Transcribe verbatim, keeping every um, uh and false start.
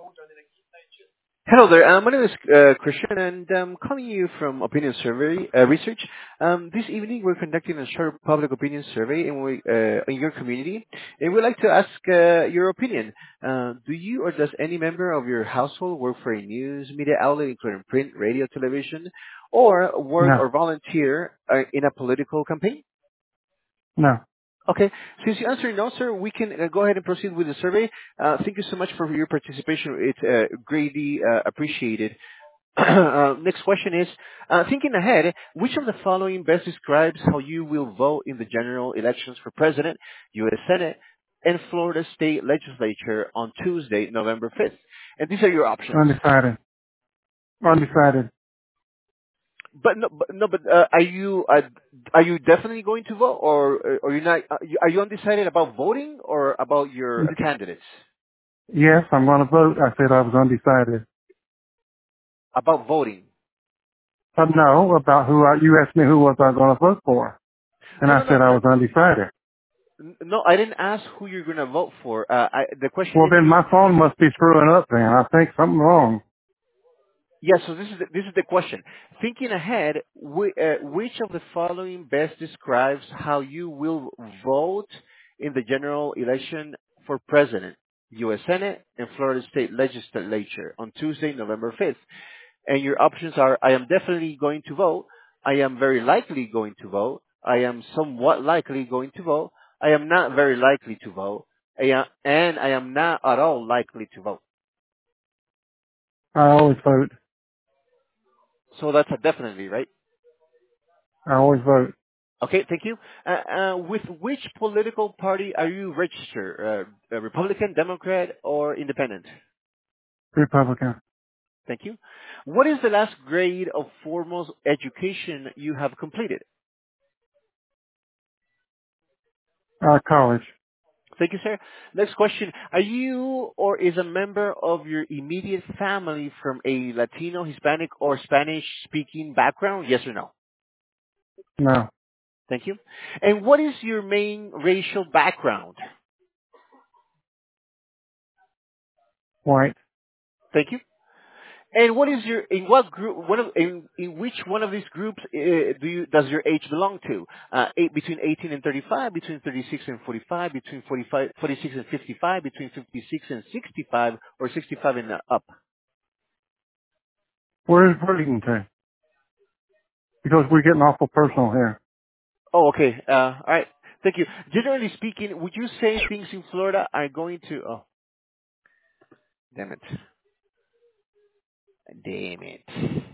Hello there. Uh, my name is uh, Christian, and I'm calling you from Opinion Survey uh, Research. Um, this evening, we're conducting a short public opinion survey in, we, uh, in your community, and we'd like to ask uh, your opinion. Uh, do you or does any member of your household work for a news media outlet, including print, radio, television, or work No, or volunteer uh, in a political campaign? no. Okay. Since you answered no, sir, we can uh, go ahead and proceed with the survey. Uh, thank you so much for your participation. It's uh, greatly uh, appreciated. Uh, next question is, uh, thinking ahead, which of the following best describes how you will vote in the general elections for President, U S. Senate, and Florida State Legislature on Tuesday, November fifth? And these are your options. Undecided. Undecided. But no, but, no, but uh, are you uh, are you definitely going to vote, or uh, are you not? Are you are you undecided about voting or about your Y- candidates? Yes, I'm going to vote. I said I was undecided. About voting? But no, about who I, you asked me who was I going to vote for. And No, I no, no, said I no. was undecided. No, I didn't ask who you're going to vote for. Uh, I, the question Well, is, then do my phone must be screwing up then. I think something wrong. Yes, so this is the, this is the question. Thinking ahead, whi- uh, which of the following best describes how you will vote in the general election for president, U S. Senate, and Florida State Legislature on Tuesday, November fifth? And your options are: I am definitely going to vote. I am very likely going to vote. I am somewhat likely going to vote. I am not very likely to vote. I am, and I am not at all likely to vote. I always vote. So that's a definitely, right? I always vote. Okay, thank you. Uh, uh, with which political party are you registered? Uh, a Republican, Democrat, or Independent? Republican. Thank you. What is the last grade of formal education you have completed? Uh, college. Thank you, sir. Next question. Are you or is a member of your immediate family from a Latino, Hispanic, or Spanish-speaking background? Yes or no? No. Thank you. And what is your main racial background? White. Thank you. And what is your in what group? One of in, in which one of these groups uh, do you does your age belong to? Uh, eight, between eighteen and thirty-five, between thirty-six and forty-five, between forty-five, forty-six and fifty-five, between fifty-six and sixty-five, or sixty-five and uh, up. Where is Burlington? Because we're getting awful personal here. Oh, okay. Uh, all right. Thank you. Generally speaking, would you say things in Florida are going to? Oh, damn it! Damn it!